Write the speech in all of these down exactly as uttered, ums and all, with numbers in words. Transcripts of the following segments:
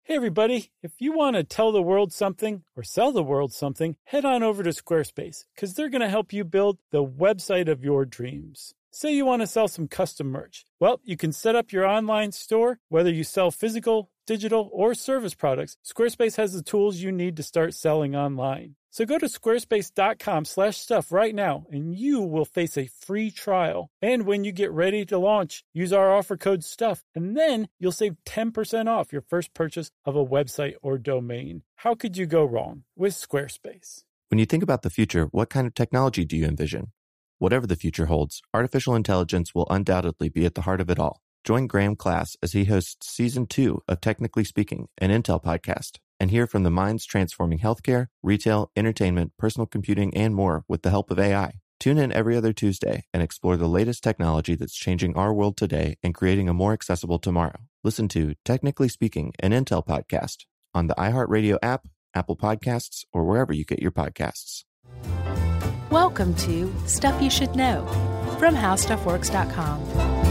Hey everybody, if you want to tell the world something or sell the world something, head on over to Squarespace because they're going to help you build the website of your dreams. Say you want to sell some custom merch. Well, you can set up your online store, whether you sell physical, digital, or service products. Squarespace has the tools you need to start selling online. So go to squarespace.com slash stuff right now, and you will face a free trial. And when you get ready to launch, use our offer code STUFF, and then you'll save ten percent off your first purchase of a website or domain. How could you go wrong with Squarespace? When you think about the future, what kind of technology do you envision? Whatever the future holds, artificial intelligence will undoubtedly be at the heart of it all. Join Graham Class as he hosts Season two of Technically Speaking, an Intel podcast, and hear from the minds transforming healthcare, retail, entertainment, personal computing, and more with the help of A I. Tune in every other Tuesday and explore the latest technology that's changing our world today and creating a more accessible tomorrow. Listen to Technically Speaking, an Intel podcast on the iHeartRadio app, Apple Podcasts, or wherever you get your podcasts. Welcome to Stuff You Should Know from How Stuff Works dot com.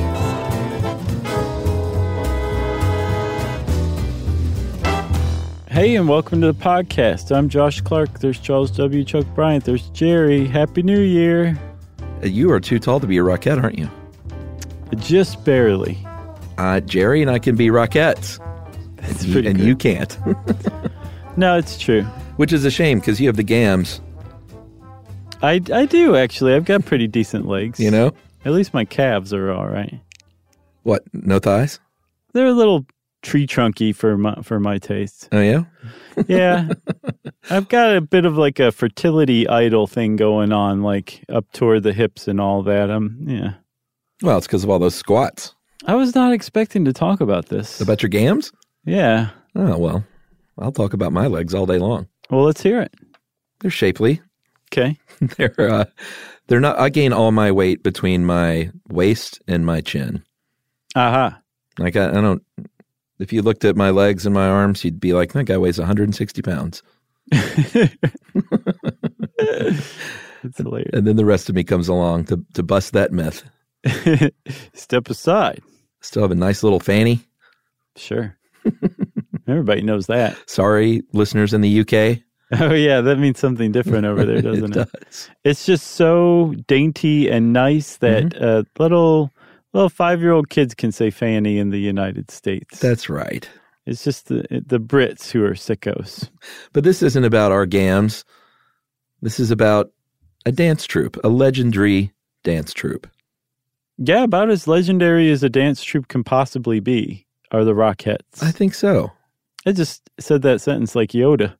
Hey, and welcome to the podcast. I'm Josh Clark. There's Charles W. Chuck Bryant. There's Jerry. Happy New Year. You are too tall to be a Rockette, aren't you? Just barely. Uh, Jerry and I can be Rockettes. That's and, pretty you, and good. you can't. No, it's true. Which is a shame because you have the gams. I, I do, actually. I've got pretty decent legs. You know? At least my calves are all right. What? No thighs? They're a little tree trunky for my, for my taste. Oh, yeah? Yeah. I've got a bit of like a fertility idol thing going on, like up toward the hips and all that. Um, yeah. Well, it's because of all those squats. I was not expecting to talk about this. About your gams? Yeah. Oh, well. I'll talk about my legs all day long. Well, let's hear it. They're shapely. Okay. They're uh, they're not. I gain all my weight between my waist and my chin. Aha. Uh-huh. Like I, I don't. If you looked at my legs and my arms, you'd be like, that guy weighs one hundred sixty pounds. It's hilarious. And then the rest of me comes along to to bust that myth. Step aside. Still have a nice little fanny. Sure. Everybody knows that. Sorry, listeners in the U K. Oh, yeah, that means something different over there, doesn't it? It does. It's just so dainty and nice that mm-hmm. uh, little little five-year-old kids can say fanny in the United States. That's right. It's just the the Brits who are sickos. But this isn't about our gams. This is about a dance troupe, a legendary dance troupe. Yeah, about as legendary as a dance troupe can possibly be are the Rockettes. I think so. I just said that sentence like Yoda.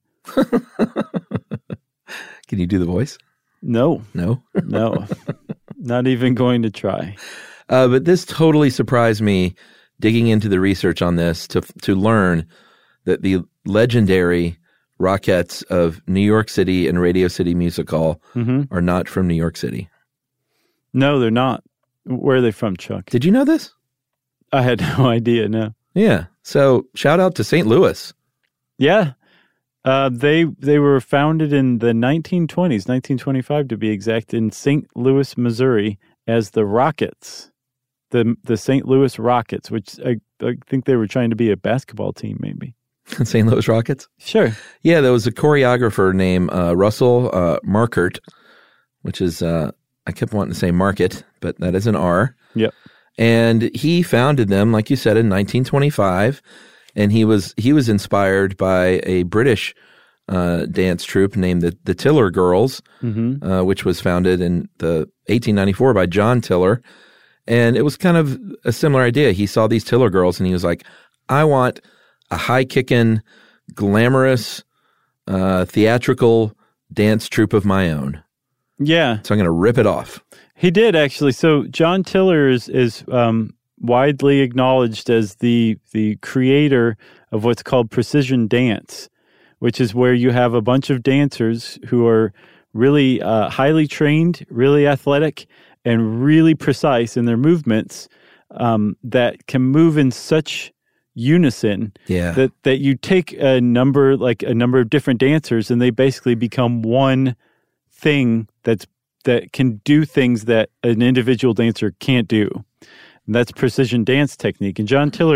Can you do the voice? No. No? No. Not even going to try. Uh, but this totally surprised me digging into the research on this to to learn that the legendary Rockettes of New York City and Radio City Music Hall mm-hmm. are not from New York City. No, they're not. Where are they from, Chuck? Did you know this? I had no idea, no. Yeah. So shout out to Saint Louis. Yeah. Uh, they they were founded in the nineteen twenties, nineteen twenty-five to be exact, in Saint Louis, Missouri, as the Rockets, the the Saint Louis Rockets, which I, I think they were trying to be a basketball team, maybe. Saint Louis Rockets? Sure. Yeah, there was a choreographer named uh, Russell uh, Markert, which is, uh, I kept wanting to say market, but that is an R. Yep. And he founded them, like you said, in nineteen twenty-five. And he was he was inspired by a British uh, dance troupe named the, the Tiller Girls, mm-hmm. uh, which was founded in the eighteen ninety-four by John Tiller. And it was kind of a similar idea. He saw these Tiller Girls and he was like, I want a high-kicking, glamorous, uh, theatrical dance troupe of my own. Yeah. So I'm going to rip it off. He did, actually. So John Tiller is, is um, widely acknowledged as the the creator of what's called precision dance, which is where you have a bunch of dancers who are really uh, highly trained, really athletic, and really precise in their movements um, that can move in such unison yeah. that, that you take a number, like a number of different dancers, and they basically become one thing that's that can do things that an individual dancer can't do. And that's precision dance technique. And John Tiller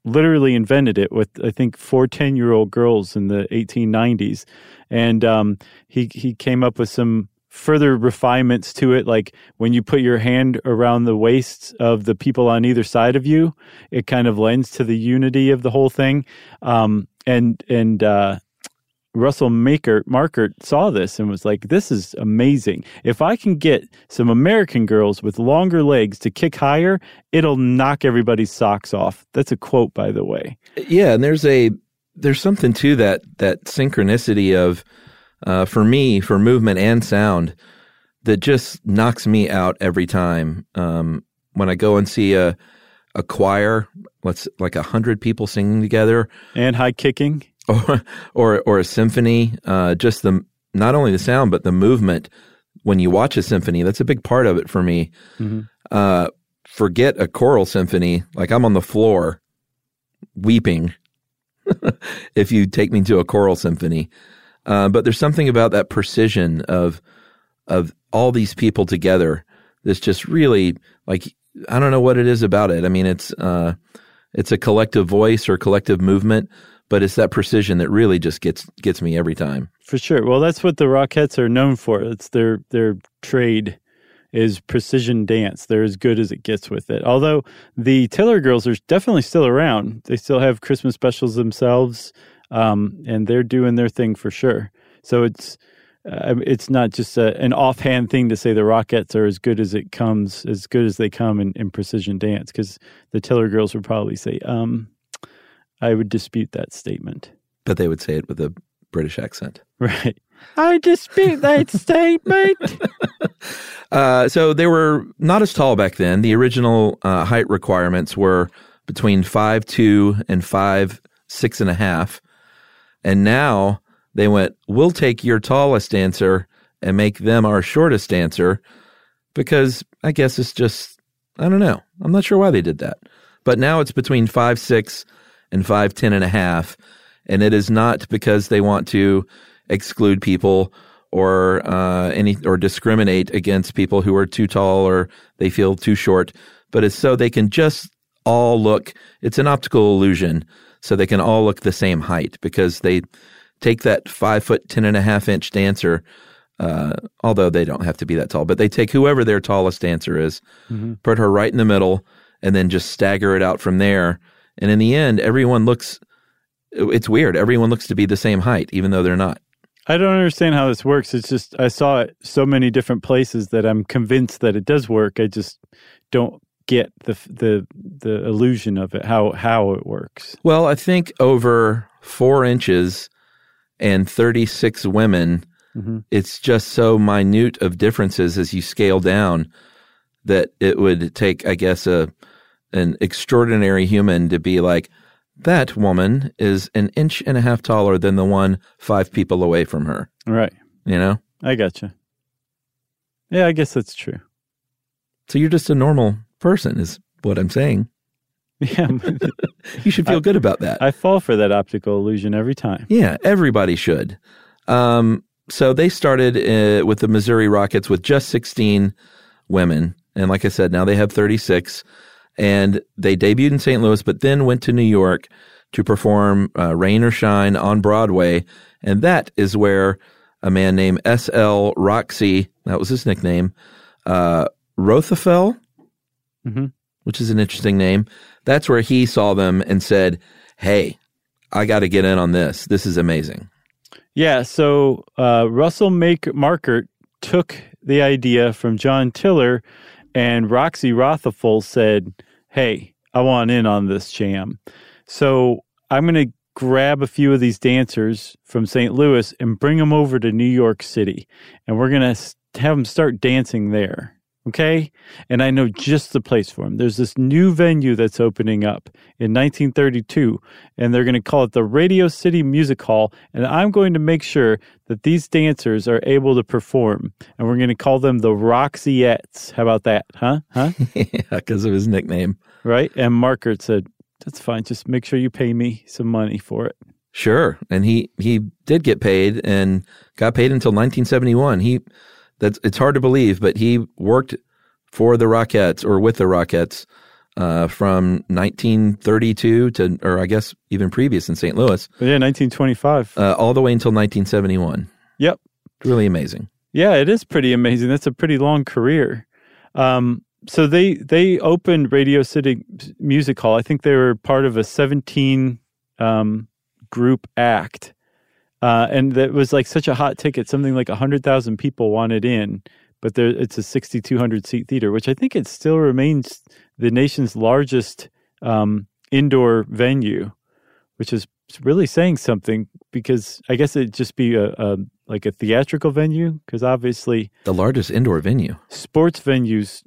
literally invented it with, I think, four ten-year-old girls in the eighteen nineties. And um, he he came up with some further refinements to it, like when you put your hand around the waists of the people on either side of you, it kind of lends to the unity of the whole thing. Um, and and uh, Russell Maker, Markert saw this and was like, this is amazing. If I can get some American girls with longer legs to kick higher, it'll knock everybody's socks off. That's a quote, by the way. Yeah, and there's a there's something to that that synchronicity of, uh, for me, for movement and sound, that just knocks me out every time. Um, when I go and see a a choir, let's like a hundred people singing together, and high kicking. Or, or or a symphony, uh, just the not only the sound but the movement. When you watch a symphony, that's a big part of it for me. Mm-hmm. Uh, forget a choral symphony; like I'm on the floor, weeping. If you take me to a choral symphony, uh, but there's something about that precision of of all these people together that's just really like, I don't know what it is about it. I mean, it's uh, it's a collective voice or collective movement. But it's that precision that really just gets gets me every time. For sure. Well, that's what the Rockettes are known for. It's their their trade is precision dance. They're as good as it gets with it. Although the Tiller Girls are definitely still around. They still have Christmas specials themselves, um, and they're doing their thing for sure. So it's uh, it's not just a, an offhand thing to say the Rockettes are as good as it comes, as good as they come in, in precision dance, because the Tiller Girls would probably say, um, I would dispute that statement. But they would say it with a British accent. Right. I dispute that statement. uh, so they were not as tall back then. The original uh, height requirements were between five two and five six and a half. And now they went, we'll take your tallest dancer and make them our shortest dancer, because I guess it's just, I don't know. I'm not sure why they did that. But now it's between five six and five ten and a half, and it is not because they want to exclude people or uh, any or discriminate against people who are too tall or they feel too short, but it's so they can just all look. It's an optical illusion, so they can all look the same height, because they take that five foot ten and a half inch dancer. Uh, although they don't have to be that tall, but they take whoever their tallest dancer is, mm-hmm. put her right in the middle, and then just stagger it out from there. And in the end, everyone looks, it's weird. Everyone looks to be the same height, even though they're not. I don't understand how this works. It's just, I saw it so many different places that I'm convinced that it does work. I just don't get the the the illusion of it, how, how it works. Well, I think over four inches and thirty-six women, mm-hmm. it's just so minute of differences as you scale down that it would take, I guess, a an extraordinary human to be like, that woman is an inch and a half taller than the one five people away from her. Right. You know? I gotcha. Yeah, I guess that's true. So you're just a normal person is what I'm saying. Yeah. You should feel I, good about that. I fall for that optical illusion every time. Yeah, everybody should. Um, so they started uh, with the Missouri Rockets with just sixteen women. And like I said, now they have thirty-six. And they debuted in Saint Louis, but then went to New York to perform uh, Rain or Shine on Broadway. And that is where a man named S L Roxy, that was his nickname, uh, Rothafel, mm-hmm. which is an interesting name. That's where he saw them and said, hey, I got to get in on this. This is amazing. Yeah, so uh, Russell Make- Markert took the idea from John Tiller, and Roxy Rothafel said, hey, I want in on this jam. So I'm going to grab a few of these dancers from Saint Louis and bring them over to New York City. And we're going to have them start dancing there. Okay? And I know just the place for them. There's this new venue that's opening up in nineteen thirty-two, and they're going to call it the Radio City Music Hall. And I'm going to make sure that these dancers are able to perform. And we're going to call them the Roxyettes. How about that? Huh? Huh? Yeah, because of his nickname. Right? And Markert said, that's fine. Just make sure you pay me some money for it. Sure. And he, he did get paid and got paid until nineteen seventy-one. He that's it's hard to believe, but he worked for the Rockettes or with the Rockettes uh, from nineteen thirty-two to, or I guess even previous in Saint Louis. Yeah, nineteen twenty-five. Uh, all the way until nineteen seventy-one. Yep. Really amazing. Yeah, it is pretty amazing. That's a pretty long career. Um, so they they opened Radio City Music Hall. I think they were part of a seventeen um, group act. Uh, and that was like such a hot ticket. Something like one hundred thousand people wanted in. But there, it's a sixty-two hundred seat theater, which I think it still remains the nation's largest um, indoor venue, which is really saying something because I guess it'd just be a, a like a theatrical venue because obviously the largest indoor venue. Sports venues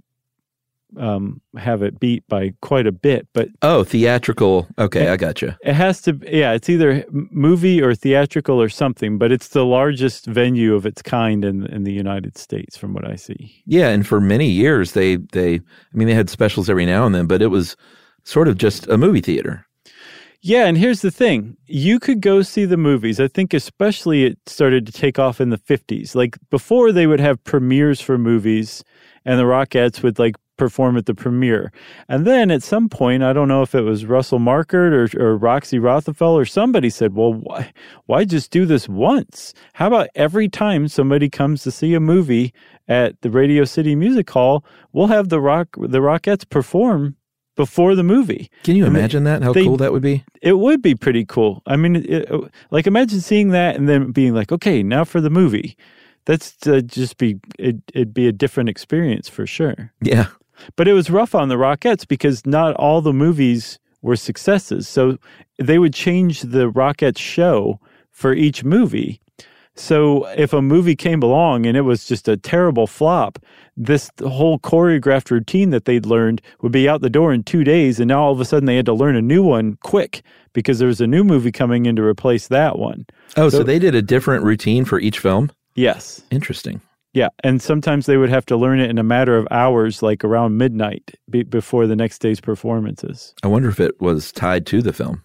um, have it beat by quite a bit, but oh, theatrical. Okay, it, I gotcha. It has to, yeah. It's either movie or theatrical or something, but it's the largest venue of its kind in in the United States, from what I see. Yeah, and for many years they they, I mean, they had specials every now and then, but it was sort of just a movie theater. Yeah, and here's the thing. You could go see the movies. I think especially it started to take off in the fifties. Like before they would have premieres for movies and the Rockettes would like perform at the premiere. And then at some point, I don't know if it was Russell Markert or, or Roxy Rothafel or somebody said, well, why, why just do this once? How about every time somebody comes to see a movie at the Radio City Music Hall, we'll have the rock the Rockettes perform before the movie. Can you I mean, imagine that? How they, cool that would be? It would be pretty cool. I mean, it, it, like imagine seeing that and then being like, okay, now for the movie. That's uh, just be, it, it'd be a different experience for sure. Yeah. But it was rough on the Rockettes because not all the movies were successes. So they would change the Rockettes show for each movie. So if a movie came along and it was just a terrible flop, this whole choreographed routine that they'd learned would be out the door in two days. And now all of a sudden they had to learn a new one quick because there was a new movie coming in to replace that one. Oh, so, so they did a different routine for each film? Yes. Interesting. Yeah, and sometimes they would have to learn it in a matter of hours, like around midnight be- before the next day's performances. I wonder if it was tied to the film.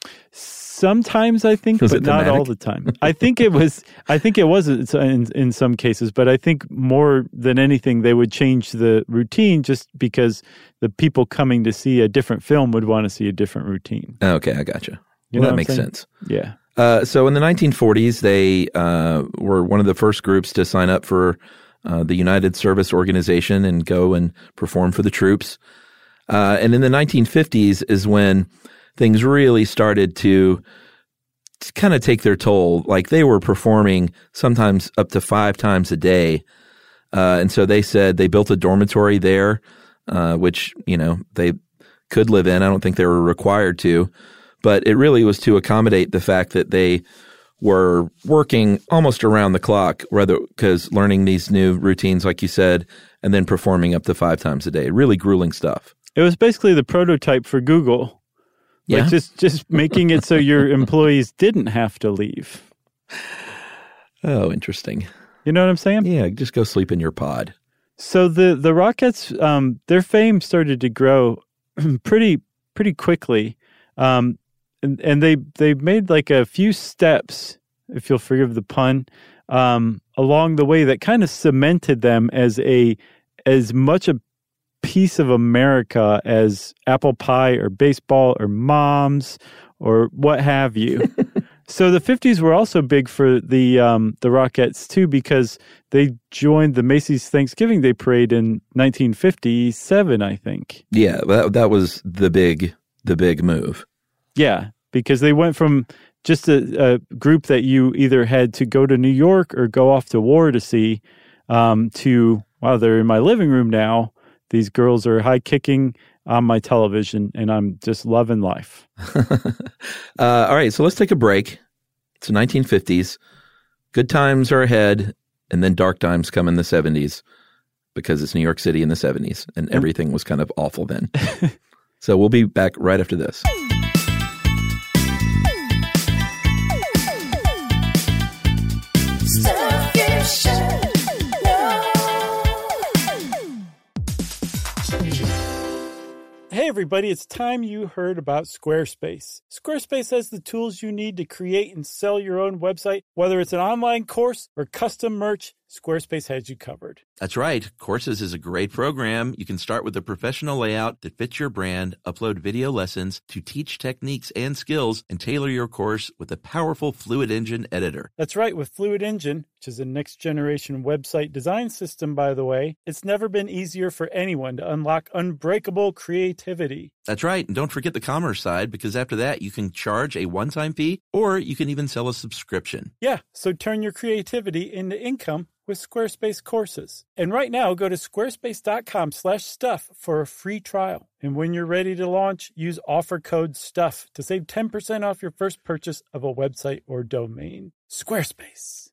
Sometimes I think, was but it not thematic? all the time. I think it was. I think it was in in some cases, but I think more than anything, they would change the routine just because the people coming to see a different film would want to see a different routine. Okay, I gotcha. You Well, know that makes saying? sense. Yeah. Uh, so in the nineteen forties, they uh, were one of the first groups to sign up for uh, the United Service Organization and go and perform for the troops. Uh, and in the nineteen fifties is when things really started to kind of take their toll. Like they were performing sometimes up to five times a day. Uh, and so they said they built a dormitory there, uh, which, you know, they could live in. I don't think they were required to. But it really was to accommodate the fact that they were working almost around the clock, rather because learning these new routines, like you said, and then performing up to five times a day. Really grueling stuff. It was basically the prototype for Google. Yeah. Like just, just making it so your employees didn't have to leave. Oh, interesting. You know what I'm saying? Yeah, just go sleep in your pod. So the, the Rockettes, um, their fame started to grow pretty pretty quickly. Um And, and they they made like a few steps, if you'll forgive the pun, um, along the way that kind of cemented them as a as much a piece of America as apple pie or baseball or moms or what have you. So the fifties were also big for the um, the Rockettes too because they joined the Macy's Thanksgiving Day Parade in nineteen fifty-seven, I think. Yeah, that that was the big the big move. Yeah, because they went from just a, a group that you either had to go to New York or go off to war to see um, to, wow, they're in my living room now. These girls are high kicking on my television, and I'm just loving life. uh, all right, so let's take a break. It's the nineteen fifties. Good times are ahead, and then dark times come in the seventies because it's New York City in the seventies, and everything was kind of awful then. So we'll be back right after this. Hey everybody, it's time you heard about Squarespace. Squarespace has the tools you need to create and sell your own website. Whether it's an online course or custom merch, Squarespace has you covered. That's right. Courses is a great program. You can start with a professional layout that fits your brand, upload video lessons to teach techniques and skills, and tailor your course with a powerful Fluid Engine editor. That's right. With Fluid Engine, which is a next-generation website design system, by the way, it's never been easier for anyone to unlock unbreakable creativity. That's right. And don't forget the commerce side, because after that, you can charge a one-time fee, or you can even sell a subscription. Yeah, so turn your creativity into income with Squarespace courses. And right now, go to squarespace.com slash stuff for a free trial. And when you're ready to launch, use offer code STUFF to save ten percent off your first purchase of a website or domain. Squarespace.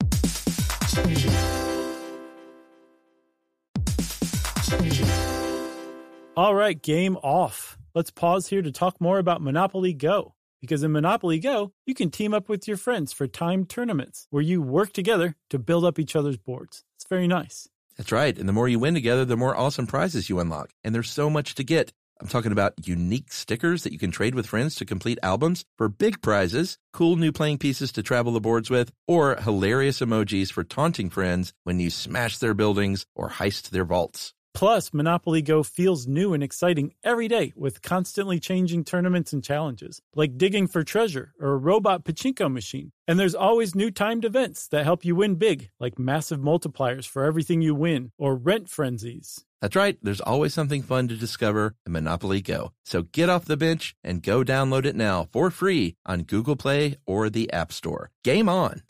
All right, game off. Let's pause here to talk more about Monopoly Go. Because in Monopoly Go, you can team up with your friends for timed tournaments where you work together to build up each other's boards. It's very nice. That's right. And the more you win together, the more awesome prizes you unlock. And there's so much to get. I'm talking about unique stickers that you can trade with friends to complete albums for big prizes, cool new playing pieces to travel the boards with, or hilarious emojis for taunting friends when you smash their buildings or heist their vaults. Plus, Monopoly Go feels new and exciting every day with constantly changing tournaments and challenges, like digging for treasure or a robot pachinko machine. And there's always new timed events that help you win big, like massive multipliers for everything you win or rent frenzies. That's right. There's always something fun to discover in Monopoly Go. So get off the bench and go download it now for free on Google Play or the App Store. Game on!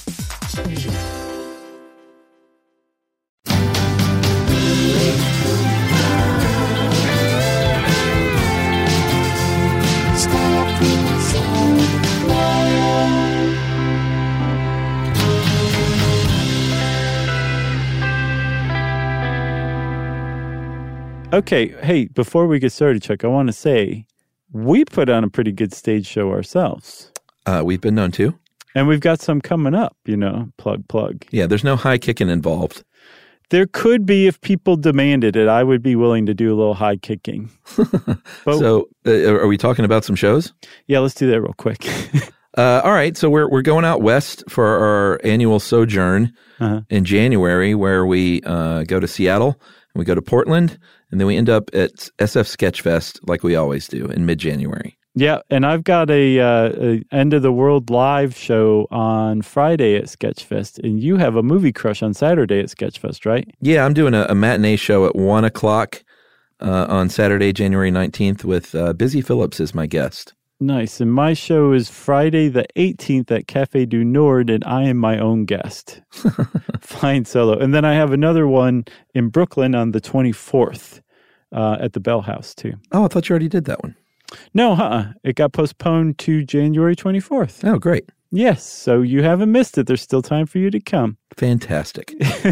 Okay, hey, before we get started, Chuck, I want to say we put on a pretty good stage show ourselves. Uh, we've been known to. And we've got some coming up, you know, plug, plug. Yeah, there's no high kicking involved. There could be if people demanded it. I would be willing to do a little high kicking. But, so uh, are we talking about some shows? Yeah, let's do that real quick. uh, all right, so we're we're going out west for our annual sojourn uh-huh. in January, where we uh, go to Seattle, and we go to Portland, and then we end up at S F Sketchfest like we always do in mid-January. Yeah, and I've got a, uh, a End of the World live show on Friday at Sketchfest, and you have a movie crush on Saturday at Sketchfest, right? Yeah, I'm doing a, a matinee show at one o'clock uh, on Saturday, January nineteenth, with uh, Busy Phillips as my guest. Nice, and my show is Friday the eighteenth at Café du Nord, and I am my own guest. Flying solo. And then I have another one in Brooklyn on the twenty-fourth uh, at the Bell House, too. Oh, I thought you already did that one. No, uh-uh. It got postponed to January twenty-fourth. Oh, great. Yes, so you haven't missed it. There's still time for you to come. Fantastic.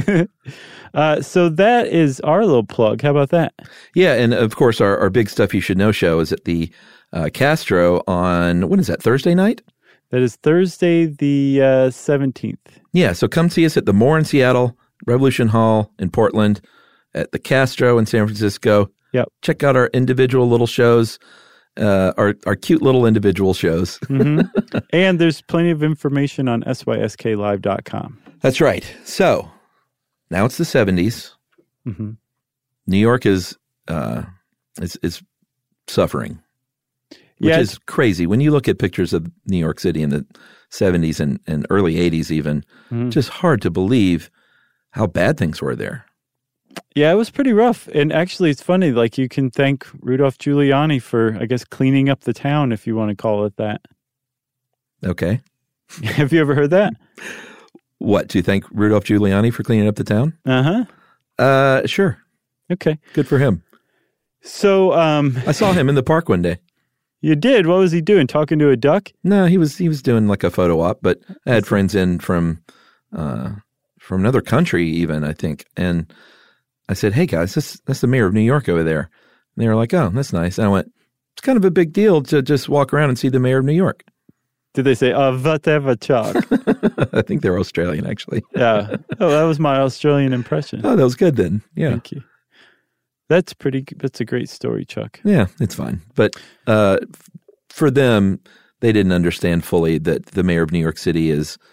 uh, so that is our little plug. How about that? Yeah, and of course, our, our Big Stuff You Should Know show is at the uh, Castro on, when is that, Thursday night? That is Thursday the uh, seventeenth. Yeah, so come see us at the Moore in Seattle, Revolution Hall in Portland, at the Castro in San Francisco. Yep. Check out our individual little shows. Uh, our our cute little individual shows. mm-hmm. And there's plenty of information on S Y S K live dot com. That's right. So now it's the seventies. Mm-hmm. New York is uh, is, is suffering, which yeah, is crazy. When you look at pictures of New York City in the seventies and, and early eighties even, mm-hmm. just hard to believe how bad things were there. Yeah, it was pretty rough. And actually, it's funny. Like, you can thank Rudolph Giuliani for, I guess, cleaning up the town, if you want to call it that. Okay. Have you ever heard that? What, to thank Rudolph Giuliani for cleaning up the town? Uh-huh. Uh, sure. Okay. Good for him. So, um... I saw him in the park one day. You did? What was he doing? Talking to a duck? No, he was he was doing like a photo op, but I had friends in from uh, from another country even, I think, and I said, hey, guys, this, that's the mayor of New York over there. And they were like, oh, that's nice. And I went, it's kind of a big deal to just walk around and see the mayor of New York. Did they say, oh, whatever, Chuck? I think they're Australian, actually. Yeah. Oh, that was my Australian impression. Oh, that was good then. Yeah. Thank you. That's pretty, that's a great story, Chuck. Yeah, it's fine. But uh, f- for them, they didn't understand fully that the mayor of New York City is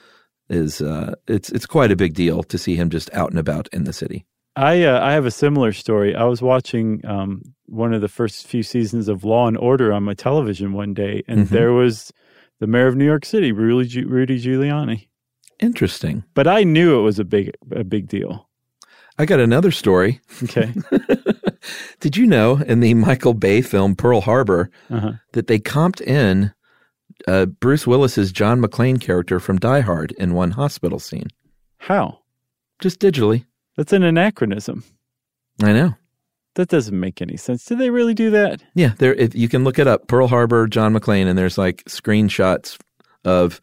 is uh, it's it's quite a big deal to see him just out and about in the city. I uh, I have a similar story. I was watching um, one of the first few seasons of Law and Order on my television one day, and mm-hmm. there was the mayor of New York City, Rudy, Rudy Giuliani. Interesting. But I knew it was a big a big deal. I got another story. Okay. Did you know in the Michael Bay film Pearl Harbor uh-huh. that they comped in uh, Bruce Willis's John McClane character from Die Hard in one hospital scene? How? Just digitally. That's an anachronism. I know. That doesn't make any sense. Did they really do that? Yeah, there. If you can look it up, Pearl Harbor, John McClane, and there's like screenshots of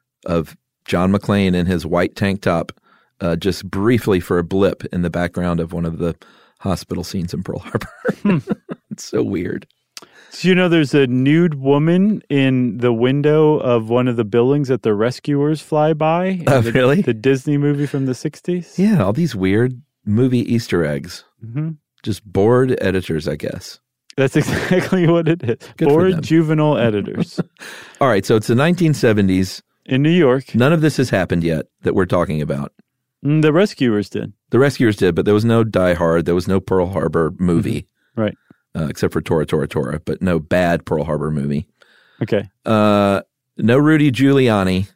of John McClane in his white tank top, uh, just briefly for a blip in the background of one of the hospital scenes in Pearl Harbor. Hmm. It's so weird. So you know, there's a nude woman in the window of one of the buildings that the rescuers fly by. Oh, the, really? The Disney movie from the sixties? Yeah, all these weird movie Easter eggs. Mm-hmm. Just bored editors, I guess. That's exactly what it is. Good bored juvenile editors. All right, so it's the nineteen seventies. In New York. None of this has happened yet that we're talking about. Mm, the rescuers did. The rescuers did, but there was no Die Hard. There was no Pearl Harbor movie. Mm-hmm. Right. Uh, except for Tora, Tora, Tora, but no bad Pearl Harbor movie. Okay. Uh, no Rudy Giuliani.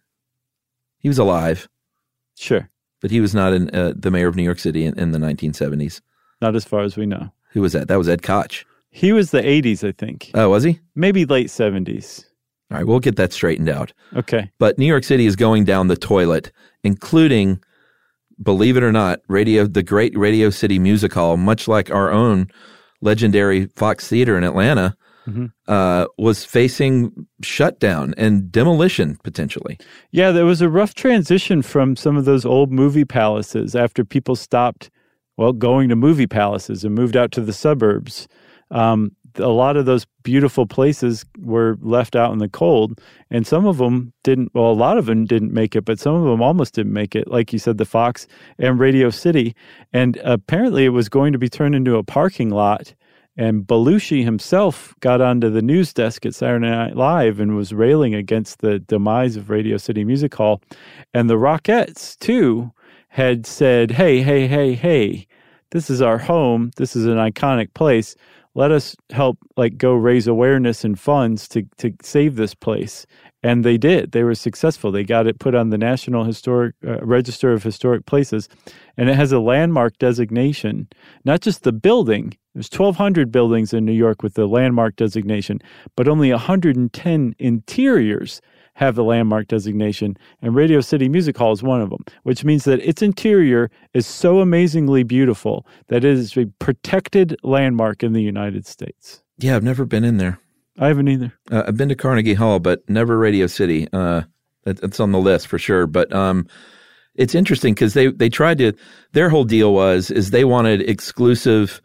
He was alive. Sure. But he was not in, uh, the mayor of New York City in, in the nineteen seventies. Not as far as we know. Who was that? That was Ed Koch. He was the eighties, I think. Oh, was he? Maybe late seventies. All right, we'll get that straightened out. Okay. But New York City is going down the toilet, including, believe it or not, radio, the great Radio City Music Hall, much like our own legendary Fox Theater in Atlanta, mm-hmm. uh, was facing shutdown and demolition potentially. Yeah, there was a rough transition from some of those old movie palaces after people stopped, well, going to movie palaces and moved out to the suburbs. Um, a lot of those beautiful places were left out in the cold, and some of them didn't, well, a lot of them didn't make it, but some of them almost didn't make it, like you said, the Fox and Radio City. And apparently it was going to be turned into a parking lot, and Belushi himself got onto the news desk at Saturday Night Live and was railing against the demise of Radio City Music Hall. And the Rockettes, too, had said, hey, hey, hey, hey, this is our home. This is an iconic place. Let us help, like, go raise awareness and funds to, to save this place. And they did. They were successful. They got it put on the National Historic uh, Register of Historic Places, and it has a landmark designation. Not just the building. There's twelve hundred buildings in New York with the landmark designation, but only one hundred ten interiors have the landmark designation, and Radio City Music Hall is one of them, which means that its interior is so amazingly beautiful that it is a protected landmark in the United States. Yeah, I've never been in there. I haven't either. Uh, I've been to Carnegie Hall, but never Radio City. Uh, it, it's on the list for sure. But um, it's interesting because they, they tried to, their whole deal was, is they wanted exclusive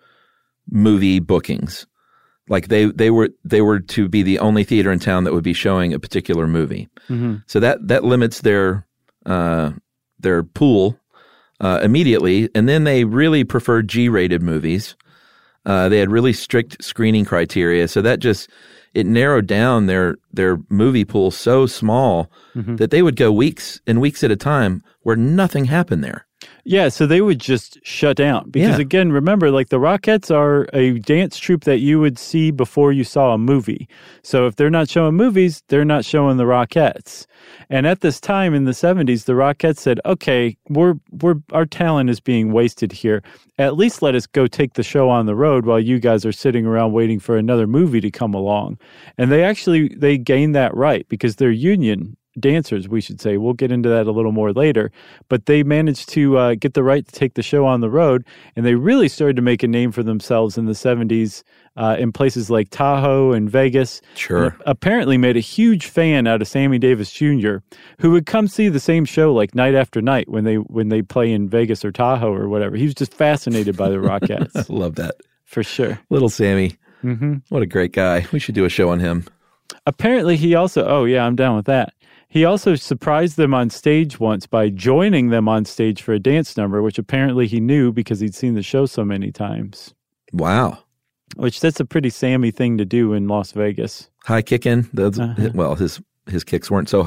movie bookings. Like they, they were they were to be the only theater in town that would be showing a particular movie. Mm-hmm. So that that limits their uh, their pool uh, immediately. And then they really preferred G-rated movies. Uh, they had really strict screening criteria. So that just it narrowed down their their movie pool so small mm-hmm. that they would go weeks and weeks at a time where nothing happened there. Yeah, so they would just shut down. Because, yeah. again, remember, like the Rockettes are a dance troupe that you would see before you saw a movie. So if they're not showing movies, they're not showing the Rockettes. And at this time in the seventies, the Rockettes said, okay, we're we're our talent is being wasted here. At least let us go take the show on the road while you guys are sitting around waiting for another movie to come along. And they actually, they gained that right because their union dancers, we should say. We'll get into that a little more later. But they managed to uh, get the right to take the show on the road, and they really started to make a name for themselves in the seventies uh, in places like Tahoe and Vegas. Sure. And apparently made a huge fan out of Sammy Davis Junior, who would come see the same show like night after night when they when they play in Vegas or Tahoe or whatever. He was just fascinated by the Rockettes. I love that. For sure. Little Sammy. Mm-hmm. What a great guy. We should do a show on him. Apparently he also, oh yeah, I'm down with that. He also surprised them on stage once by joining them on stage for a dance number, which apparently he knew because he'd seen the show so many times. Wow. Which that's a pretty Sammy thing to do in Las Vegas. High kicking. Those, uh-huh. Well, his his kicks weren't so high.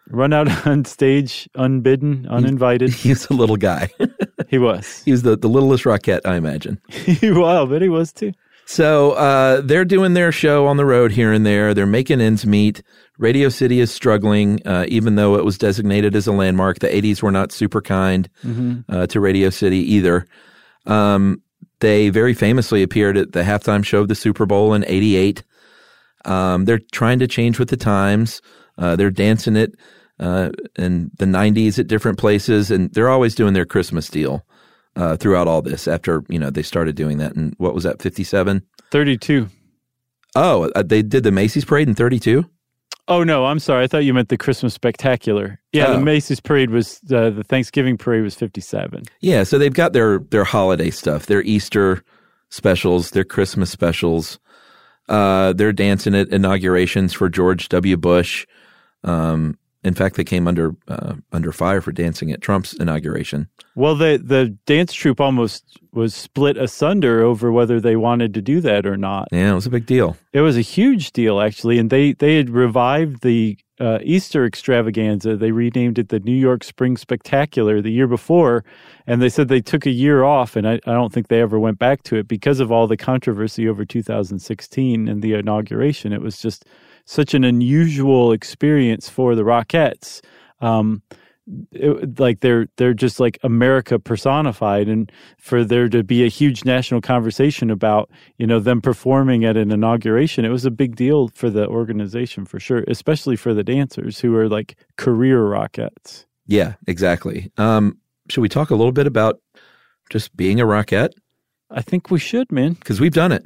Run out on stage unbidden, uninvited. He, he's a little guy. He was. He was the, the littlest Rockette, I imagine. Well, but he was too. So uh, they're doing their show on the road here and there. They're making ends meet. Radio City is struggling, uh, even though it was designated as a landmark. The eighties were not super kind mm-hmm. uh, to Radio City either. Um, they very famously appeared at the halftime show of the Super Bowl in eighty-eight. Um, they're trying to change with the times. Uh, they're dancing it uh, in the nineties at different places, and they're always doing their Christmas deal. Uh, throughout all this, after, you know, they started doing that in, what was that, fifty-seven? thirty-two. Oh, uh, they did the Macy's Parade in thirty-two? Oh, no, I'm sorry. I thought you meant the Christmas Spectacular. Yeah, oh. The Macy's Parade was, uh, the Thanksgiving Parade was fifty-seven. Yeah, so they've got their, their holiday stuff, their Easter specials, their Christmas specials. Uh, they're dancing at inaugurations for George W. Bush. Um, in fact, they came under uh, under fire for dancing at Trump's inauguration. Well, the the dance troupe almost was split asunder over whether they wanted to do that or not. Yeah, it was a big deal. It was a huge deal, actually, and they, they had revived the uh, Easter extravaganza. They renamed it the New York Spring Spectacular the year before, and they said they took a year off, and I, I don't think they ever went back to it because of all the controversy over two thousand sixteen and the inauguration. It was just such an unusual experience for the Rockettes. Um, it, like they're they're just like America personified, and for there to be a huge national conversation about, you know, them performing at an inauguration, it was a big deal for the organization for sure, especially for the dancers who are like career Rockettes. Yeah, exactly. Um, should we talk a little bit about just being a Rockette? I think we should, man, because we've done it.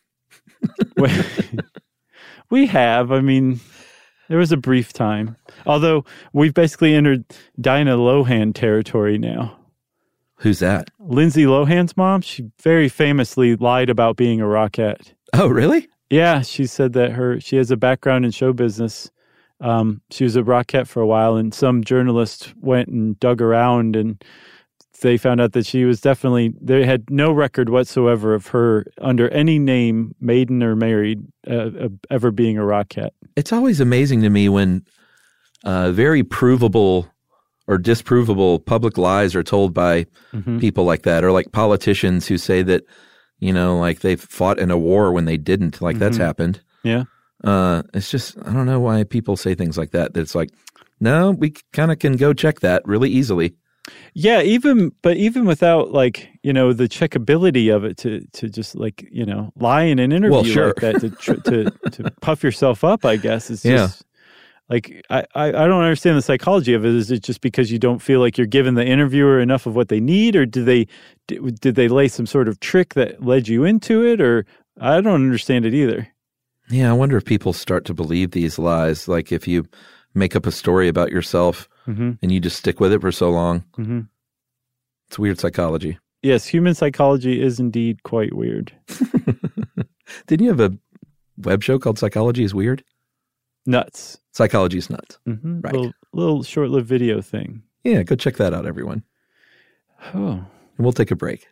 We have. I mean, there was a brief time. Although we've basically entered Dinah Lohan territory now. Who's that? Lindsay Lohan's mom. She very famously lied about being a Rockette. Oh, really? Yeah, she said that her she has a background in show business. Um, she was a Rockette for a while, and some journalists went and dug around, and they found out that she was definitely, they had no record whatsoever of her under any name, maiden or married, uh, uh, ever being a Rockette. It's always amazing to me when uh, very provable or disprovable public lies are told by mm-hmm. people like that, or like politicians who say that, you know, like they fought in a war when they didn't. Like mm-hmm. that's happened. Yeah. Uh, it's just, I don't know why people say things like that. It's like, no, we kind of can go check that really easily. Yeah, even but even without like, you know, the checkability of it, to to just like, you know, lie in an interview well, sure. like that to tr- to to puff yourself up, I guess is just yeah. like I, I, I don't understand the psychology of it. Is it just because you don't feel like you're giving the interviewer enough of what they need, or did they did, did they lay some sort of trick that led you into it, or I don't understand it either. Yeah, I wonder if people start to believe these lies, like if you make up a story about yourself mm-hmm. and you just stick with it for so long. Mm-hmm. It's weird psychology. Yes, human psychology is indeed quite weird. Didn't you have a web show called Psychology is Weird? Nuts. Psychology is Nuts. Mm-hmm. Right. Little, little short-lived video thing. Yeah, go check that out, everyone. Oh. And we'll take a break.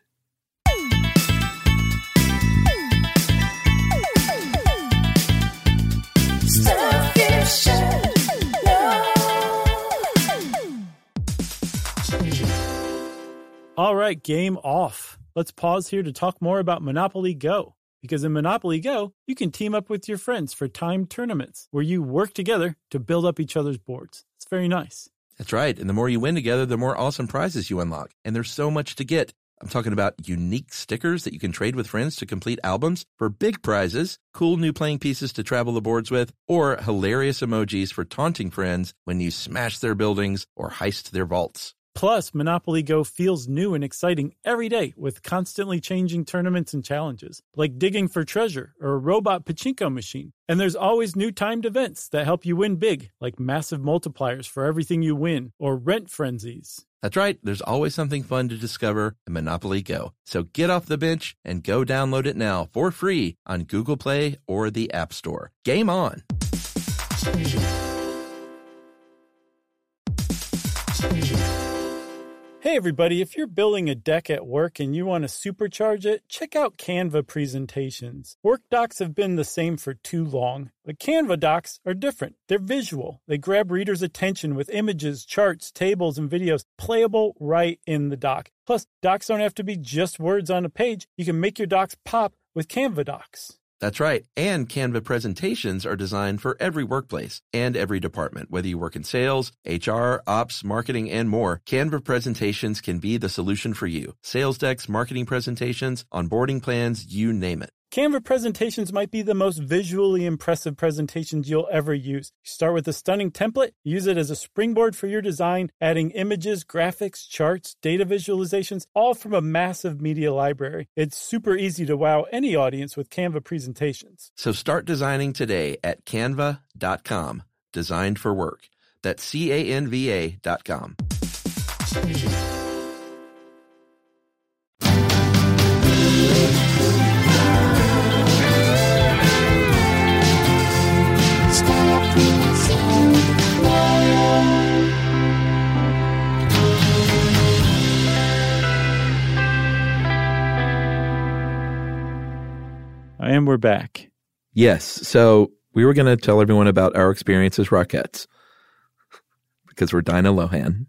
All right, game off. Let's pause here to talk more about Monopoly Go. Because in Monopoly Go, you can team up with your friends for timed tournaments where you work together to build up each other's boards. It's very nice. That's right. And the more you win together, the more awesome prizes you unlock. And there's so much to get. I'm talking about unique stickers that you can trade with friends to complete albums for big prizes, cool new playing pieces to travel the boards with, or hilarious emojis for taunting friends when you smash their buildings or heist their vaults. Plus, Monopoly Go feels new and exciting every day with constantly changing tournaments and challenges, like digging for treasure or a robot pachinko machine. And there's always new timed events that help you win big, like massive multipliers for everything you win or rent frenzies. That's right. There's always something fun to discover in Monopoly Go. So get off the bench and go download it now for free on Google Play or the App Store. Game on! Hey everybody, if you're building a deck at work and you want to supercharge it, check out Canva presentations. Work docs have been the same for too long. The Canva docs are different. They're visual. They grab readers' attention with images, charts, tables, and videos playable right in the doc. Plus, docs don't have to be just words on a page. You can make your docs pop with Canva docs. That's right. And Canva presentations are designed for every workplace and every department. Whether you work in sales, H R, ops, marketing, and more, Canva presentations can be the solution for you. Sales decks, marketing presentations, onboarding plans, you name it. Canva presentations might be the most visually impressive presentations you'll ever use. You start with a stunning template, use it as a springboard for your design, adding images, graphics, charts, data visualizations, all from a massive media library. It's super easy to wow any audience with Canva presentations. So start designing today at canva dot com. Designed for work. That's C A N V A dot com. And we're back. Yes. So we were going to tell everyone about our experience as Rockettes because we're Dinah Lohan.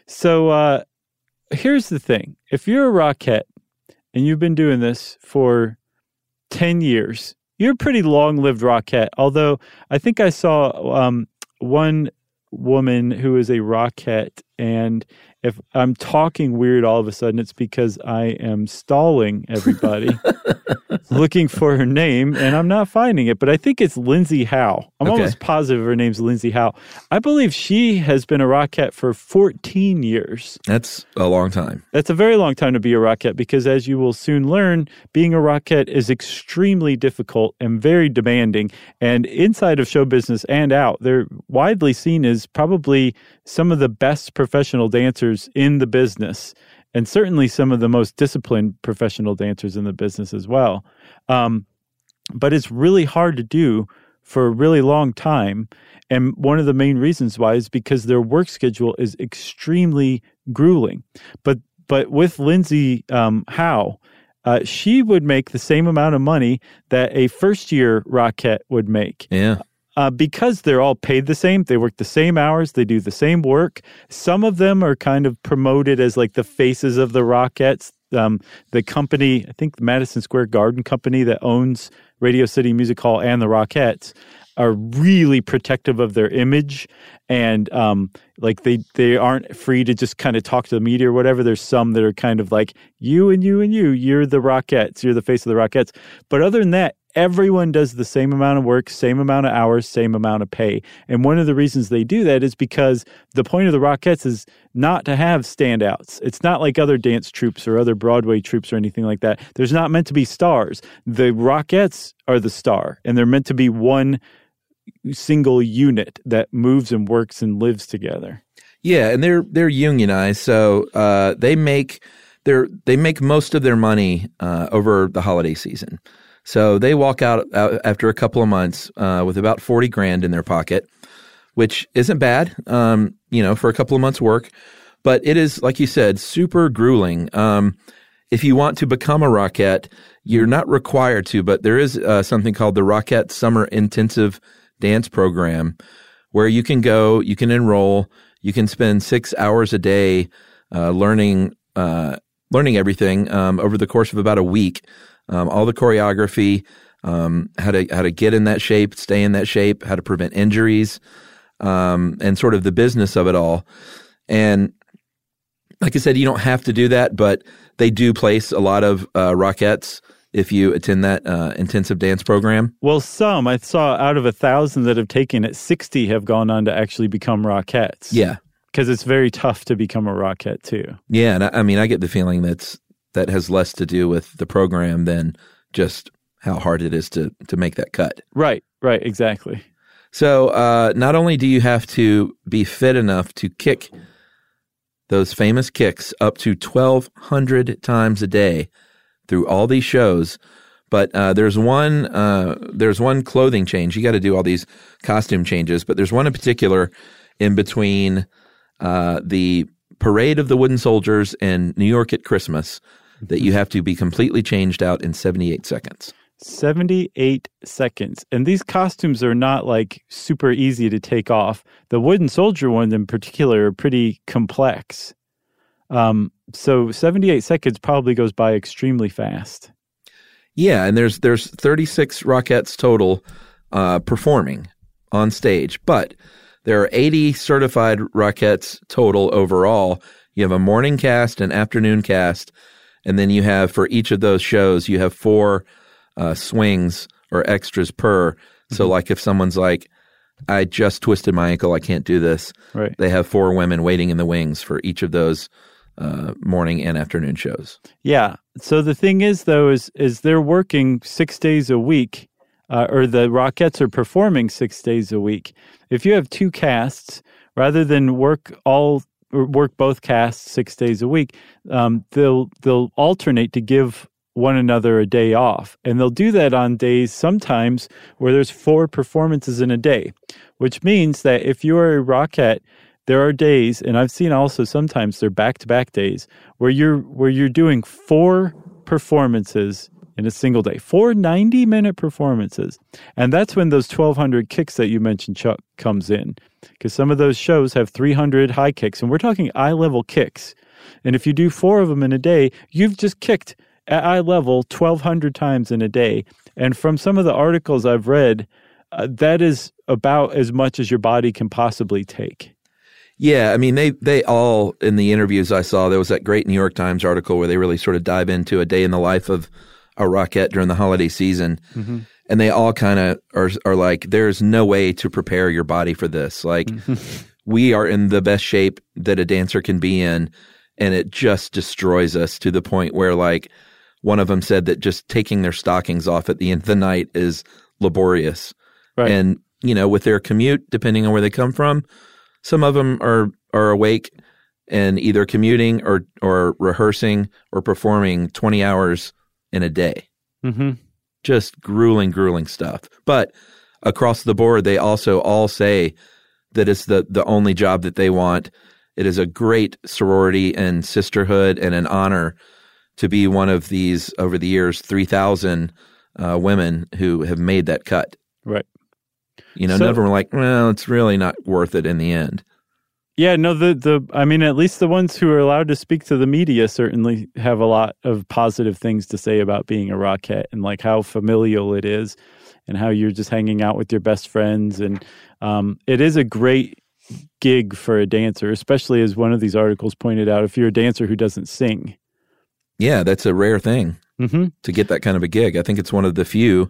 So uh, here's the thing. If you're a Rockette and you've been doing this for ten years, you're a pretty long-lived Rockette. Although I think I saw um, one woman who is a Rockette, and if I'm talking weird all of a sudden, it's because I am stalling everybody, looking for her name, and I'm not finding it. But I think it's Lindsay Howe. I'm Okay. almost positive her name's Lindsay Howe. I believe she has been a Rockette for fourteen years. That's a long time. That's a very long time to be a Rockette because, as you will soon learn, being a Rockette is extremely difficult and very demanding. And inside of show business and out, they're widely seen as probably some of the best professional dancers in the business, and certainly some of the most disciplined professional dancers in the business as well. Um, but it's really hard to do for a really long time. And one of the main reasons why is because their work schedule is extremely grueling. But but with Lindsay um, Howe, uh, she would make the same amount of money that a first-year Rockette would make. Yeah. Uh, because they're all paid the same, they work the same hours, they do the same work. Some of them are kind of promoted as like the faces of the Rockettes. Um, the company, I think the Madison Square Garden company that owns Radio City Music Hall and the Rockettes, are really protective of their image, and um, like they they aren't free to just kind of talk to the media or whatever. There's some that are kind of like, you and you and you, you're the Rockettes, you're the face of the Rockettes. But other than that, everyone does the same amount of work, same amount of hours, same amount of pay. And one of the reasons they do that is because the point of the Rockettes is not to have standouts. It's not like other dance troupes or other Broadway troupes or anything like that. There's not meant to be stars. The Rockettes are the star, and they're meant to be one single unit that moves and works and lives together. Yeah, and they're they're unionized, so uh, they make their they make most of their money uh, over the holiday season. So they walk out, out after a couple of months uh, with about forty grand in their pocket, which isn't bad, um, you know, for a couple of months' work. But it is, like you said, super grueling. Um, if you want to become a Rockette, you're not required to, but there is uh, something called the Rockette Summer Intensive Dance Program, where you can go, you can enroll, you can spend six hours a day uh, learning uh, learning everything um, over the course of about a week. Um, all the choreography, um, how to how to get in that shape, stay in that shape, how to prevent injuries, um, and sort of the business of it all. And like I said, you don't have to do that, but they do place a lot of uh, Rockettes if you attend that uh, intensive dance program. Well, some I saw out of a thousand that have taken it, sixty have gone on to actually become Rockettes. Yeah, because it's very tough to become a Rockette too. Yeah, and I, I mean, I get the feeling that's that has less to do with the program than just how hard it is to to make that cut. Right, right, exactly. So uh, not only do you have to be fit enough to kick those famous kicks up to twelve hundred times a day through all these shows, but uh, there's one uh, there's one clothing change. You got to do all these costume changes, but there's one in particular in between uh, the Parade of the Wooden Soldiers and New York at Christmas that you have to be completely changed out in seventy-eight seconds. seventy-eight seconds. And these costumes are not like super easy to take off. The wooden soldier one in particular are pretty complex. Um, so seventy-eight seconds probably goes by extremely fast. Yeah, and there's there's thirty-six Rockettes total uh, performing on stage, but there are eighty certified Rockettes total overall. You have a morning cast, an afternoon cast, and then you have, for each of those shows, you have four uh, swings or extras per. Mm-hmm. So like if someone's like, I just twisted my ankle, I can't do this. Right. They have four women waiting in the wings for each of those uh, morning and afternoon shows. Yeah. So the thing is, though, is is they're working six days a week, uh, or the Rockettes are performing six days a week. If you have two casts, rather than work all or work both casts six days a week, um, they'll they'll alternate to give one another a day off, and they'll do that on days sometimes where there's four performances in a day, which means that if you're a Rockette, there are days, and I've seen also sometimes they're back-to-back days where you're where you're doing four performances in a single day, four ninety-minute performances, and that's when those twelve hundred kicks that you mentioned, Chuck, comes in, because some of those shows have three hundred high kicks, and we're talking eye-level kicks, and if you do four of them in a day, you've just kicked at eye level twelve hundred times in a day, and from some of the articles I've read, uh, that is about as much as your body can possibly take. Yeah, I mean, they they all, in the interviews I saw, there was that great New York Times article where they really sort of dive into a day in the life of a Rockette during the holiday season. Mm-hmm. And they all kind of are, are like, there's no way to prepare your body for this. Like, mm-hmm. we are in the best shape that a dancer can be in, and it just destroys us to the point where, like, one of them said that just taking their stockings off at the end of the night is laborious. Right. And, you know, with their commute, depending on where they come from, some of them are, are awake and either commuting or, or rehearsing or performing twenty hours in a day. Mm-hmm. Just grueling, grueling stuff. But across the board, they also all say that it's the, the only job that they want. It is a great sorority and sisterhood and an honor to be one of these, over the years, three thousand uh, women who have made that cut. Right. You know, so, none of them were like, well, it's really not worth it in the end. Yeah, no, the, the I mean, at least the ones who are allowed to speak to the media certainly have a lot of positive things to say about being a Rockette and like how familial it is and how you're just hanging out with your best friends. And um, it is a great gig for a dancer, especially as one of these articles pointed out, if you're a dancer who doesn't sing. Yeah, that's a rare thing mm-hmm. to get that kind of a gig. I think it's one of the few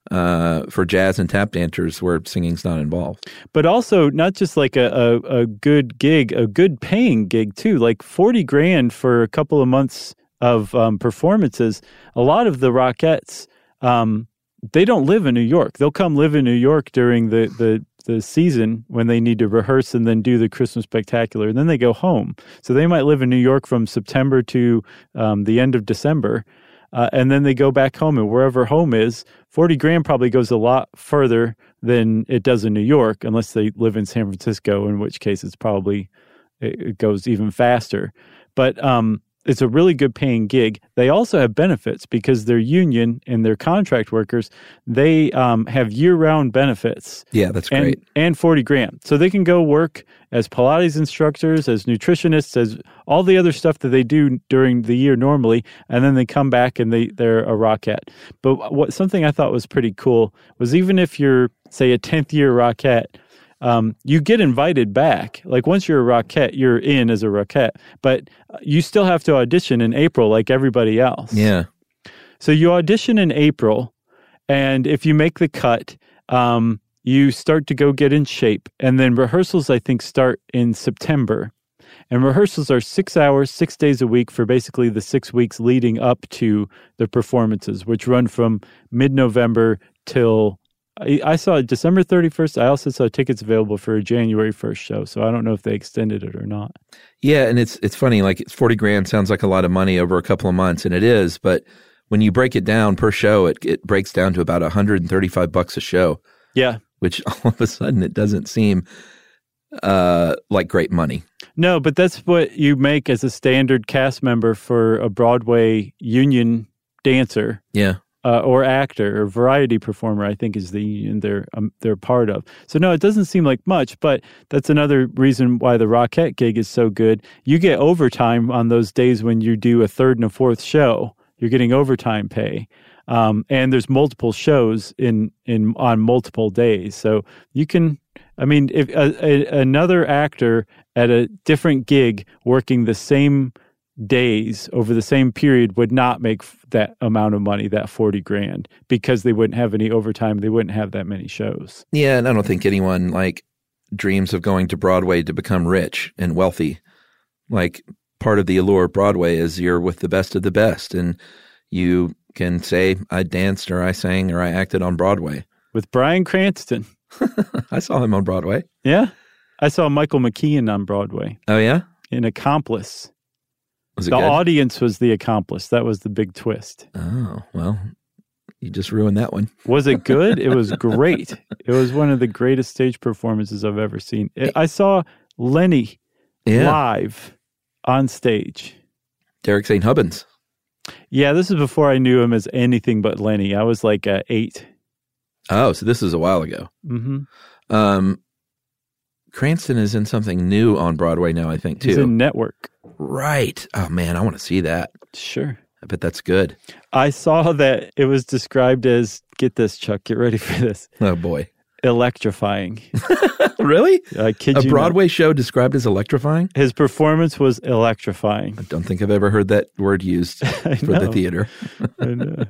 uh, for jazz and tap dancers where singing's not involved. But also not just like a, a, a good gig, a good paying gig too, like forty grand for a couple of months of um, performances. A lot of the Rockettes, um, they don't live in New York. They'll come live in New York during the, the, the season when they need to rehearse and then do the Christmas Spectacular, and then they go home. So they might live in New York from September to um, the end of December. Uh, and then they go back home, and wherever home is, forty grand probably goes a lot further than it does in New York, unless they live in San Francisco, in which case it's probably, it goes even faster. But um, it's a really good paying gig. They also have benefits because their union and their contract workers, they um, have year-round benefits. Yeah, that's and, great. And forty grand. So they can go work as Pilates instructors, as nutritionists, as all the other stuff that they do during the year normally, and then they come back and they, they're a Rockette. But what something I thought was pretty cool was even if you're, say, a tenth year Rockette, Um, you get invited back. Like once you're a Rockette, you're in as a Rockette, but you still have to audition in April like everybody else. Yeah. So you audition in April, and if you make the cut, um, you start to go get in shape. And then rehearsals, I think, start in September. And rehearsals are six hours, six days a week for basically the six weeks leading up to the performances, which run from mid-November till I saw December thirty-first. I also saw tickets available for a January first show, so I don't know if they extended it or not. Yeah, and it's it's funny, like it's forty grand sounds like a lot of money over a couple of months, and it is, but when you break it down per show, it it breaks down to about one hundred thirty-five bucks a show. Yeah. Which all of a sudden it doesn't seem uh, like great money. No, but that's what you make as a standard cast member for a Broadway union dancer. Yeah. Uh, or actor or variety performer, I think is the union they're um, they're part of. So no, it doesn't seem like much, but that's another reason why the Rockette gig is so good. You get overtime on those days when you do a third and a fourth show. You're getting overtime pay, um, and there's multiple shows in in on multiple days. So you can, I mean, if a, a, another actor at a different gig working the same days over the same period would not make that amount of money, that forty grand, because they wouldn't have any overtime. They wouldn't have that many shows. Yeah. And I don't think anyone like dreams of going to Broadway to become rich and wealthy. Like part of the allure of Broadway is you're with the best of the best, and you can say, I danced or I sang or I acted on Broadway. With Bryan Cranston. I saw him on Broadway. Yeah. I saw Michael McKean on Broadway. Oh, yeah? In Accomplice. Was it the good? audience was the accomplice. That was the big twist. Oh, well, you just ruined that one. Was it good? It was great. It was one of the greatest stage performances I've ever seen. It, I saw Lenny yeah. live on stage. Derek Saint Hubbins. Yeah, this is before I knew him as anything but Lenny. I was like uh, eight. Oh, so this is a while ago. Mm-hmm. Um, Cranston is in something new on Broadway now, I think, too. He's in Network. Right. Oh, man, I want to see that. Sure. I bet that's good. I saw that it was described as, get this, Chuck, get ready for this. Oh, boy. Electrifying. Really? I kid a you Broadway not. show described as electrifying? His performance was electrifying. I don't think I've ever heard that word used for the theater. I know.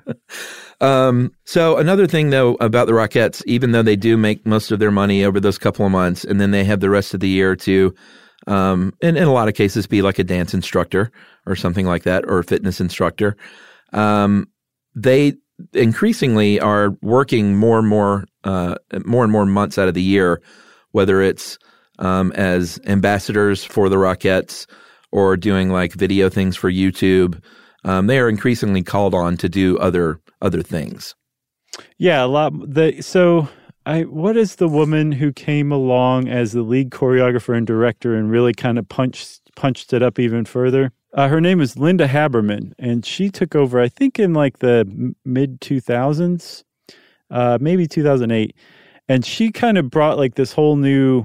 Um, so another thing, though, about the Rockettes, even though they do make most of their money over those couple of months, and then they have the rest of the year to, um, in, in a lot of cases, be like a dance instructor or something like that, or a fitness instructor, um, they increasingly are working more and more, uh, more and more months out of the year, whether it's um, as ambassadors for the Rockettes or doing like video things for YouTube. Um, they are increasingly called on to do other other things. Yeah, a lot. The, so, I what is the woman who came along as the lead choreographer and director and really kind of punched punched it up even further? Uh, her name is Linda Haberman, and she took over, I think, in like the m- mid two thousands, uh, maybe two thousand eight, and she kind of brought like this whole new.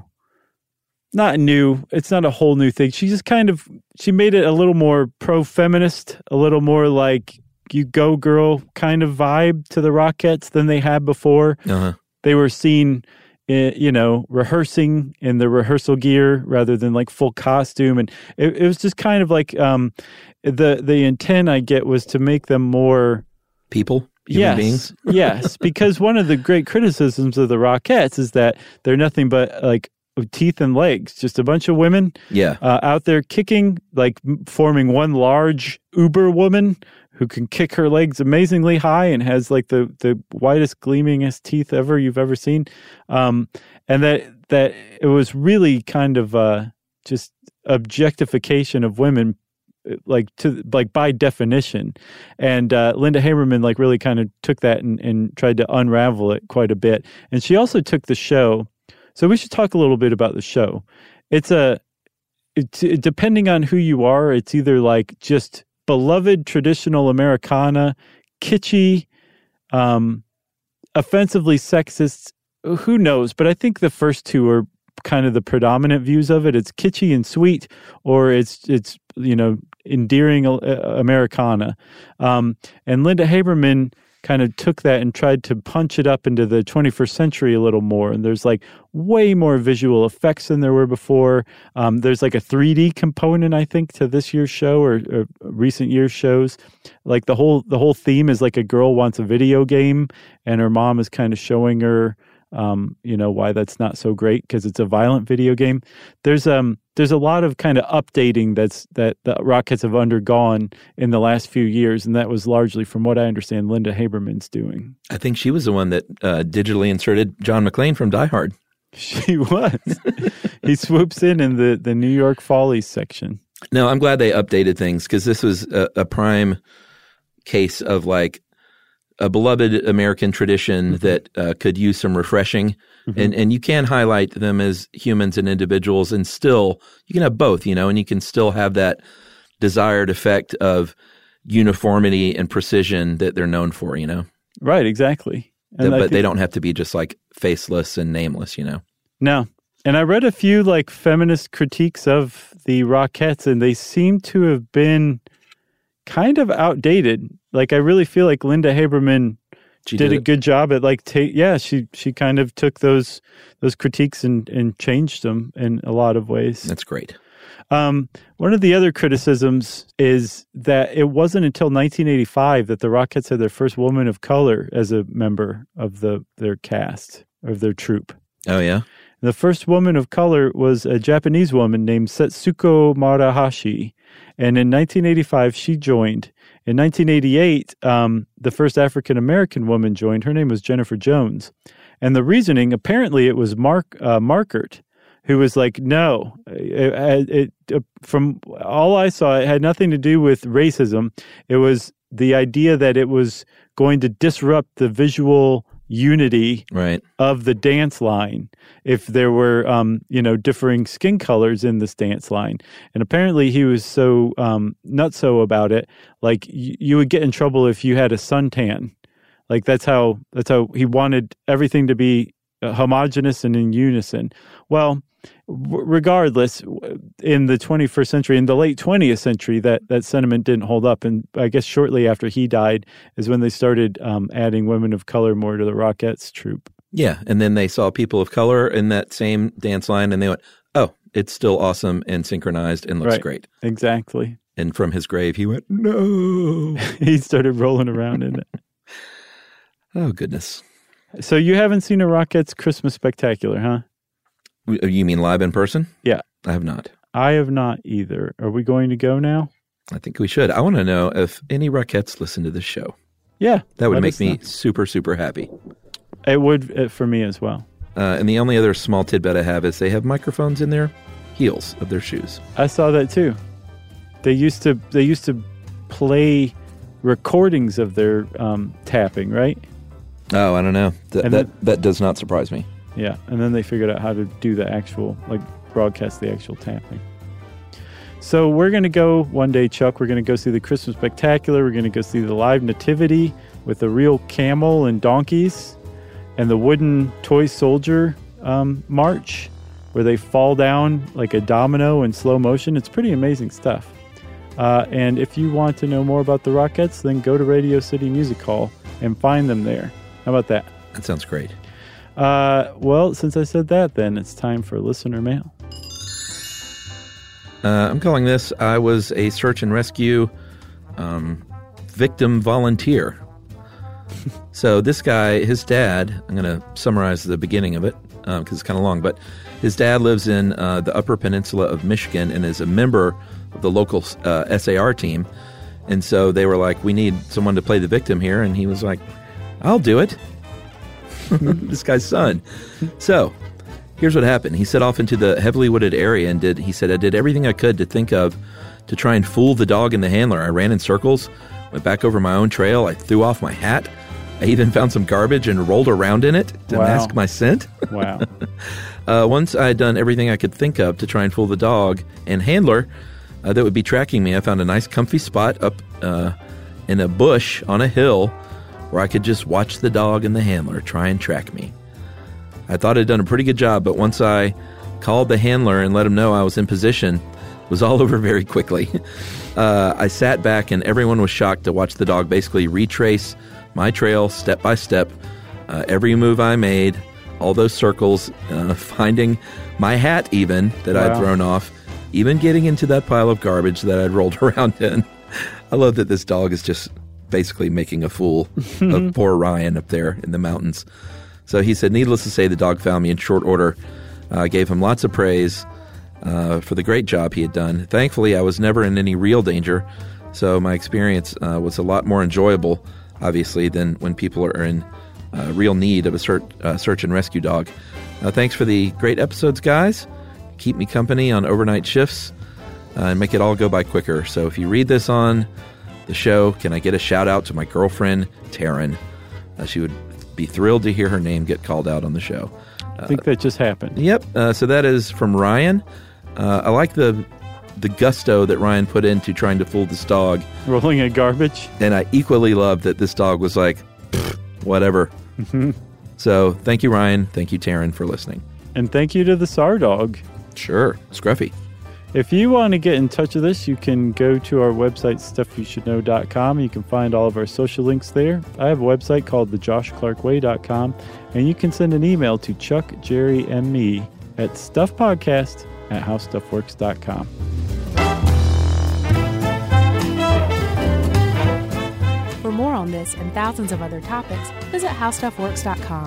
Not new. It's not a whole new thing. She just kind of, she made it a little more pro-feminist, a little more like you go girl kind of vibe to the Rockettes than they had before. Uh-huh. They were seen, you know, rehearsing in the rehearsal gear rather than like full costume. And it, it was just kind of like um, the, the intent I get was to make them more people. Human yes, beings. yes. Because one of the great criticisms of the Rockettes is that they're nothing but like teeth and legs, just a bunch of women yeah. uh, out there kicking, like forming one large uber woman who can kick her legs amazingly high and has like the, the whitest, gleamingest teeth ever you've ever seen. Um, and that that it was really kind of uh, just objectification of women, like to like by definition. And uh, Linda Haberman like really kind of took that and, and tried to unravel it quite a bit. And she also took the show. So we should talk a little bit about the show. It's a, it's, it, depending on who you are, it's either like just beloved traditional Americana, kitschy, um, offensively sexist, who knows? But I think the first two are kind of the predominant views of it. It's kitschy and sweet, or it's, it's you know, endearing uh, Americana. Um, and Linda Haberman kind of took that and tried to punch it up into the twenty-first century a little more. And there's like way more visual effects than there were before. Um, there's like a three D component, I think, to this year's show or, or recent year's shows. Like the whole the whole theme is like a girl wants a video game and her mom is kind of showing her, um, you know, why that's not so great because it's a violent video game. There's um there's a lot of kind of updating that's that the Rockettes have undergone in the last few years, and that was largely, from what I understand, Linda Haberman's doing. I think she was the one that uh, digitally inserted John McClane from Die Hard. She was. He swoops in in the, the New York Follies section. No, I'm glad they updated things because this was a, a prime case of like a beloved American tradition mm-hmm. that uh, could use some refreshing. Mm-hmm. And and you can highlight them as humans and individuals, and still, you can have both, you know, and you can still have that desired effect of uniformity and precision that they're known for, you know? Right, exactly. And the, but they don't have to be just like faceless and nameless, you know? No. And I read a few like feminist critiques of the Rockettes, and they seem to have been kind of outdated. Like, I really feel like Linda Haberman She did, did a good job at like, ta- yeah, she she kind of took those those critiques and, and changed them in a lot of ways. That's great. Um, one of the other criticisms is that it wasn't until nineteen eighty-five that the Rockettes had their first woman of color as a member of the their cast, of their troupe. Oh, yeah? The first woman of color was a Japanese woman named Setsuko Marahashi, and in nineteen eighty-five she joined. In nineteen eighty-eight, um, the first African-American woman joined. Her name was Jennifer Jones. And the reasoning, apparently it was Mark uh, Markert, who was like, no, it, it, it, from all I saw, it had nothing to do with racism. It was the idea that it was going to disrupt the visual unity right. of the dance line if there were, um, you know, differing skin colors in this dance line. And apparently he was so um, nutso about it, like y- you would get in trouble if you had a suntan. Like that's how that's how he wanted everything to be homogenous and in unison. Well, w- regardless, in the twenty-first century, in the late twentieth century, that, that sentiment didn't hold up. And I guess shortly after he died is when they started um, adding women of color more to the Rockettes troupe. Yeah, and then they saw people of color in that same dance line, and they went, oh, it's still awesome and synchronized and looks right. great. Exactly. And from his grave, he went, no. He started rolling around in it. Oh, goodness. So you haven't seen a Rockettes Christmas Spectacular, huh? You mean live in person? Yeah. I have not. I have not either. Are we going to go now? I think we should. I want to know if any Rockettes listen to this show. Yeah. That would make me know. super, super happy. It would uh, for me as well. Uh, and the only other small tidbit I have is they have microphones in their heels of their shoes. I saw that too. They used to they used to play recordings of their um, tapping, right? Oh, I don't know. Th- that then, that does not surprise me. Yeah, and then they figured out how to do the actual, like, broadcast the actual tapping. So we're going to go one day, Chuck. We're going to go see the Christmas Spectacular. We're going to go see the live nativity with the real camel and donkeys and the wooden toy soldier um, march where they fall down like a domino in slow motion. It's pretty amazing stuff. Uh, and if you want to know more about the Rockettes, then go to Radio City Music Hall and find them there. How about that? That sounds great. Uh, well, since I said that, then it's time for listener mail. Uh, I'm calling this, I was a search and rescue um, victim volunteer. So this guy, his dad, I'm going to summarize the beginning of it because um, it's kind of long, but his dad lives in uh, the Upper Peninsula of Michigan and is a member of the local uh, S A R team. And so they were like, we need someone to play the victim here. And he was like, I'll do it. This guy's son. So here's what happened. He set off into the heavily wooded area and did, he said, I did everything I could to think of to try and fool the dog and the handler. I ran in circles, went back over my own trail. I threw off my hat. I even found some garbage and rolled around in it to wow. mask my scent. Wow. uh, once I had done everything I could think of to try and fool the dog and handler uh, that would be tracking me, I found a nice comfy spot up uh, in a bush on a hill where I could just watch the dog and the handler try and track me. I thought I'd done a pretty good job, but once I called the handler and let him know I was in position, it was all over very quickly. uh, I sat back and everyone was shocked to watch the dog basically retrace my trail step by step, uh, every move I made, all those circles, uh, finding my hat even that wow. I'd thrown off, even getting into that pile of garbage that I'd rolled around in. I love that this dog is just basically making a fool of poor Ryan up there in the mountains. So he said, needless to say, the dog found me in short order. I uh, gave him lots of praise uh, for the great job he had done. Thankfully, I was never in any real danger, so my experience uh, was a lot more enjoyable, obviously, than when people are in uh, real need of a search, uh, search and rescue dog. Uh, thanks for the great episodes, guys. Keep me company on overnight shifts uh, and make it all go by quicker. So if you read this on the show. Can I get a shout out to my girlfriend, Taryn? Uh, she would be thrilled to hear her name get called out on the show. I think that just happened. Yep. Uh, so that is from Ryan. Uh, I like the the gusto that Ryan put into trying to fool this dog. Rolling in garbage. And I equally love that this dog was like, whatever. Mm-hmm. So thank you, Ryan. Thank you, Taryn, for listening. And thank you to the S A R dog. Sure. Scruffy. If you want to get in touch with us, you can go to our website, stuff you should know dot com. You can find all of our social links there. I have a website called the josh clark way dot com, and you can send an email to Chuck, Jerry, and me at stuffpodcast at how stuff works dot com. For more on this and thousands of other topics, visit how stuff works dot com.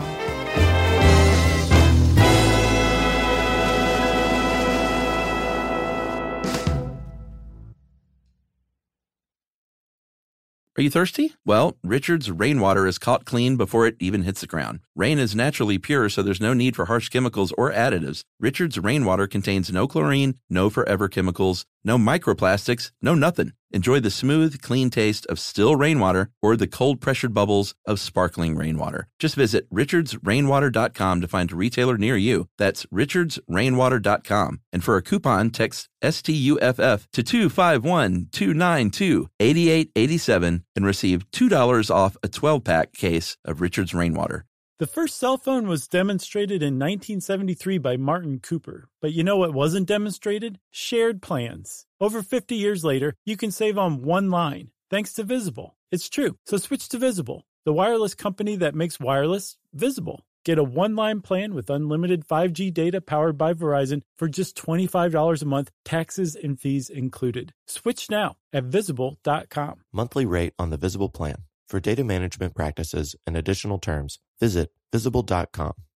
Are you thirsty? Well, Richard's rainwater is caught clean before it even hits the ground. Rain is naturally pure, so there's no need for harsh chemicals or additives. Richard's rainwater contains no chlorine, no forever chemicals, no microplastics, no nothing. Enjoy the smooth, clean taste of still rainwater or the cold-pressured bubbles of sparkling rainwater. Just visit richards rainwater dot com to find a retailer near you. That's richards rainwater dot com. And for a coupon, text S T U F F to two five one, two nine two, eight eight eight seven and receive two dollars off a twelve-pack case of Richard's Rainwater. The first cell phone was demonstrated in nineteen seventy-three by Martin Cooper. But you know what wasn't demonstrated? Shared plans. Over fifty years later, you can save on one line, thanks to Visible. It's true. So switch to Visible, the wireless company that makes wireless visible. Get a one-line plan with unlimited five G data powered by Verizon for just twenty-five dollars a month, taxes and fees included. Switch now at visible dot com. Monthly rate on the Visible plan. For data management practices and additional terms, visit visible dot com.